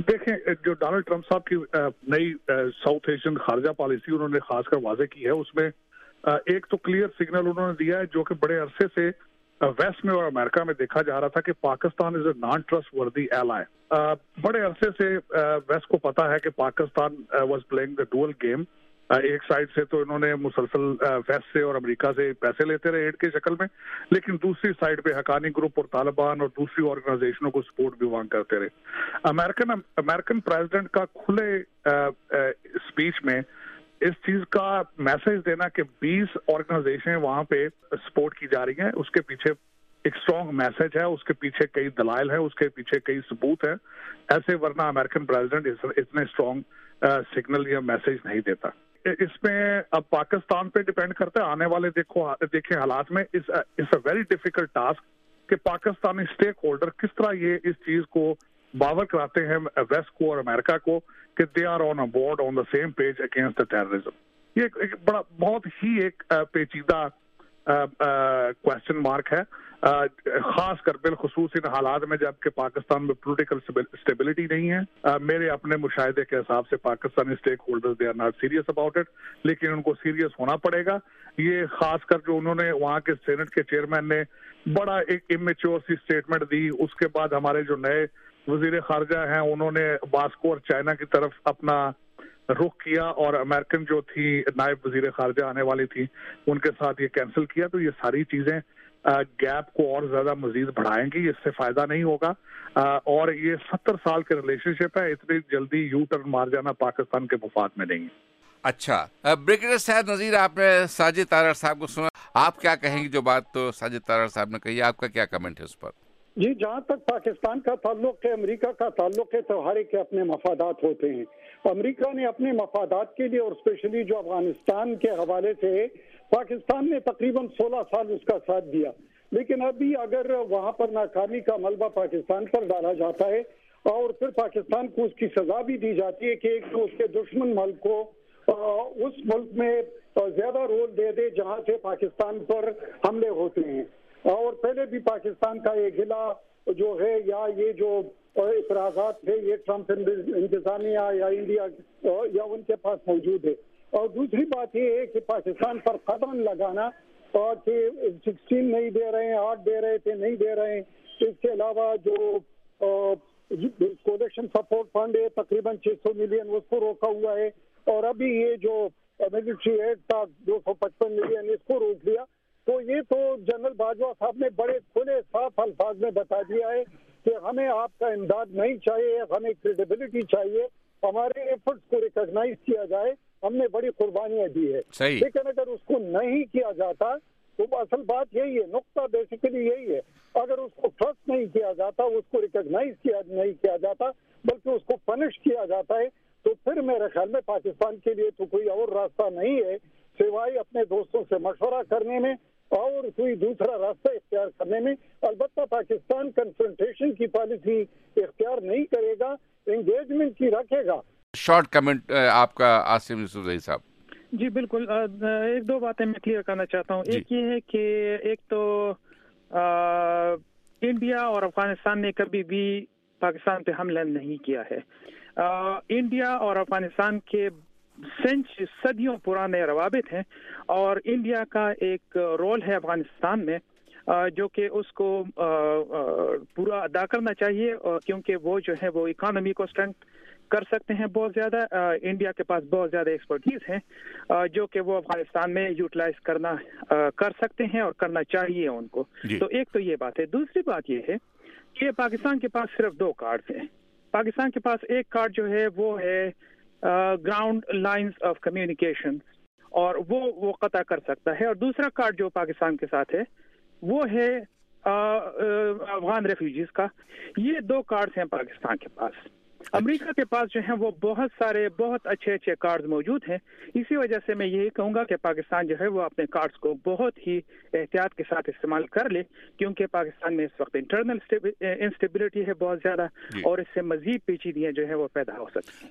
دیکھیں جو Donald Trump صاحب کی نئی ساؤتھ ایشین خارجہ پالیسی انہوں نے خاص کر واضح کی ہے، اس میں ایک تو کلیئر سگنل انہوں نے دیا ہے جو کہ بڑے عرصے سے ویسٹ میں اور امریکہ میں دیکھا جا رہا تھا کہ Pakistan is a non trustworthy ally. بڑے عرصے سے ویسٹ کو پتا ہے کہ Pakistan was playing the dual game. ایک سائڈ سے تو انہوں نے مسلسل ویسٹ سے اور امریکہ سے پیسے لیتے رہے ایڈ کی شکل میں، لیکن دوسری سائڈ پہ حقانی گروپ اور طالبان اور دوسری آرگنائزیشنوں کو سپورٹ بھی وہاں کرتے رہے۔ امریکن پریزیڈنٹ کا کھلے اسپیچ میں اس چیز کا میسج دینا کہ 20 آرگنائزیشنیں وہاں پہ سپورٹ کی جا رہی ہیں، اس کے پیچھے ایک اسٹرانگ میسج ہے، اس کے پیچھے کئی دلائل ہیں، اس کے پیچھے کئی ثبوت ہیں، ایسے ورنہ امریکن پریزیڈنٹ اتنے اسٹرانگ سگنل یا میسج نہیں دیتا۔ اس میں اب پاکستان پہ ڈیپینڈ کرتا ہے، آنے والے دیکھیں حالات میں it's a very difficult task کہ پاکستانی اسٹیک ہولڈر کس طرح یہ اس چیز کو باور کراتے ہیں ویسٹ کو اور امریکہ کو کہ they are on a board on the same page against the terrorism. یہ ایک بڑا بہت ہی ایک پیچیدہ کوشچن مارک ہے، خاص کر بالخصوص ان حالات میں جب کہ پاکستان میں پولیٹیکل اسٹیبلٹی نہیں ہے۔ میرے اپنے مشاہدے کے حساب سے Pakistani stakeholders they are not serious about it, لیکن ان کو سیریس ہونا پڑے گا۔ یہ خاص کر جو انہوں نے وہاں کے سینٹ کے چیئرمین نے بڑا ایک امیچور سی اسٹیٹمنٹ دی، اس کے بعد ہمارے جو نئے وزیر خارجہ ہیں انہوں نے ماسکو اور چائنا کی طرف اپنا رخ کیا، اور امریکن جو تھی نائب وزیر خارجہ آنے والی تھی ان کے ساتھ یہ کینسل کیا۔ تو یہ ساری چیزیں گیپ کو اور زیادہ مزید بڑھائیں گی، اس سے فائدہ نہیں ہوگا، اور یہ 70 سال کے ریلیشن شپ ہے، اتنی جلدی یو ٹرن مار جانا پاکستان کے مفاد میں نہیں ہے۔ اچھا بریگیڈیئر سعد نذیر، آپ نے ساجد طارڑ صاحب کو سنا، آپ کیا کہیں گے جو بات تو ساجد طارڑ صاحب نے کہی، آپ کا کیا کمنٹ ہے اس پر؟ جی، جہاں تک پاکستان کا تعلق ہے، امریکہ کا تعلق ہے، تو ہر ایک کے اپنے مفادات ہوتے ہیں۔ امریکہ نے اپنے مفادات کے لیے اور اسپیشلی جو افغانستان کے حوالے سے پاکستان نے تقریباً 16 سال اس کا ساتھ دیا، لیکن ابھی اگر وہاں پر ناکامی کا ملبہ پاکستان پر ڈالا جاتا ہے اور پھر پاکستان کو اس کی سزا بھی دی جاتی ہے کہ ایک تو اس کے دشمن ملک کو اس ملک میں زیادہ رول دے دے جہاں سے پاکستان پر حملے ہوتے ہیں، اور پہلے بھی پاکستان کا یہ گلہ جو ہے یا یہ جو اعتراضات تھے یہ ٹرمپ انتظامیہ یا انڈیا یا ان کے پاس موجود ہے۔ اور دوسری بات یہ ہے کہ پاکستان پر قدم لگانا اور کہ 16 نہیں دے رہے ہیں، 8 دے رہے تھے نہیں دے رہے ہیں، اس کے علاوہ جو کولیکشن سپورٹ فنڈ ہے تقریباً 600 ملین اس کو روکا ہوا ہے، اور ابھی یہ جو ملٹری ایڈ تھا 255 ملین اس کو روک دیا۔ تو یہ تو جنرل باجوہ صاحب نے بڑے کھلے صاف الفاظ میں بتا دیا ہے کہ ہمیں آپ کا امداد نہیں چاہیے، ہمیں کریڈیبلٹی چاہیے، ہمارے ایفرٹس کو ریکگنائز کیا جائے، ہم نے بڑی قربانیاں دی ہے۔ لیکن اگر اس کو نہیں کیا جاتا تو اصل بات یہی ہے، نقطہ بیسیکلی یہی ہے، اگر اس کو ٹرسٹ نہیں کیا جاتا، اس کو ریکگنائز نہیں کیا جاتا بلکہ اس کو پنش کیا جاتا ہے، تو پھر میرے خیال میں پاکستان کے لیے تو کوئی اور راستہ نہیں ہے سوائے اپنے دوستوں سے مشورہ کرنے میں اور کوئی دوسرا راستہ اختیار کرنے میں۔ البتہ پاکستان کنفرنٹیشن کی پالیسی اختیار نہیں کرے گا، انگیجمنٹ کی رکھے گا۔ شارٹ کمنٹ آپ کا عاصم یوسف زئی صاحب۔ جی بالکل، ایک دو باتیں میں کلیئر کرنا چاہتا ہوں۔ ایک یہ ہے کہ ایک تو انڈیا اور افغانستان نے کبھی بھی پاکستان پہ حملہ نہیں کیا ہے۔ انڈیا اور افغانستان کے صدیوں پرانے روابط ہیں، اور انڈیا کا ایک رول ہے افغانستان میں جو کہ اس کو پورا ادا کرنا چاہیے، کیونکہ وہ جو ہے وہ اکانومی کو اسٹرینتھ کر سکتے ہیں بہت زیادہ۔ انڈیا کے پاس بہت زیادہ ایکسپرٹیز ہیں جو کہ وہ افغانستان میں یوٹیلائز کر سکتے ہیں اور کرنا چاہیے ان کو۔ تو ایک تو یہ بات ہے۔ دوسری بات یہ ہے کہ پاکستان کے پاس صرف 2 کارڈ ہیں۔ پاکستان کے پاس ایک کارڈ جو ہے وہ ہے گراؤنڈ لائنز آف کمیونیکیشن، اور وہ قطع کر سکتا ہے، اور دوسرا کارڈ جو پاکستان کے ساتھ ہے وہ ہے افغان ریفیوجیز کا۔ یہ 2 کارڈز ہیں پاکستان کے پاس۔ امریکہ کے پاس جو ہیں وہ بہت اچھے کارڈز موجود ہیں۔ اسی وجہ سے میں یہی کہوں گا کہ پاکستان جو ہے وہ اپنے کارڈز کو بہت ہی احتیاط کے ساتھ استعمال کر لے، کیونکہ پاکستان میں اس وقت انٹرنل انسٹیبلٹی ہے بہت زیادہ، اور اس سے مزید پیچیدگیاں جو ہے وہ پیدا ہو سکتی ہیں۔